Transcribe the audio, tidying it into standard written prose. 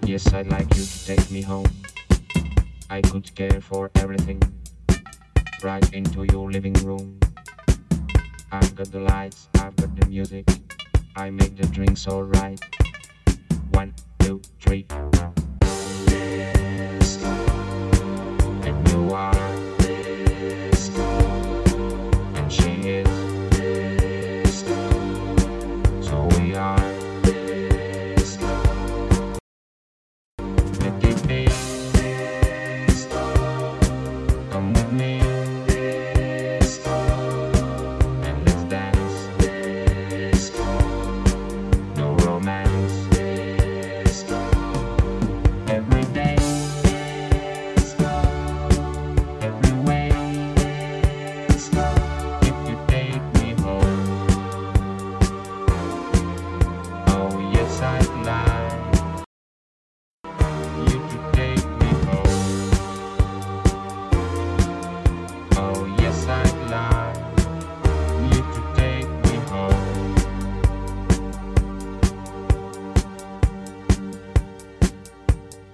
Yes, I'd like you to take me home. I could care for everything. Right into your living room. I've got the lights, I've got the music. I make the drinks alright. 1, 2, 3.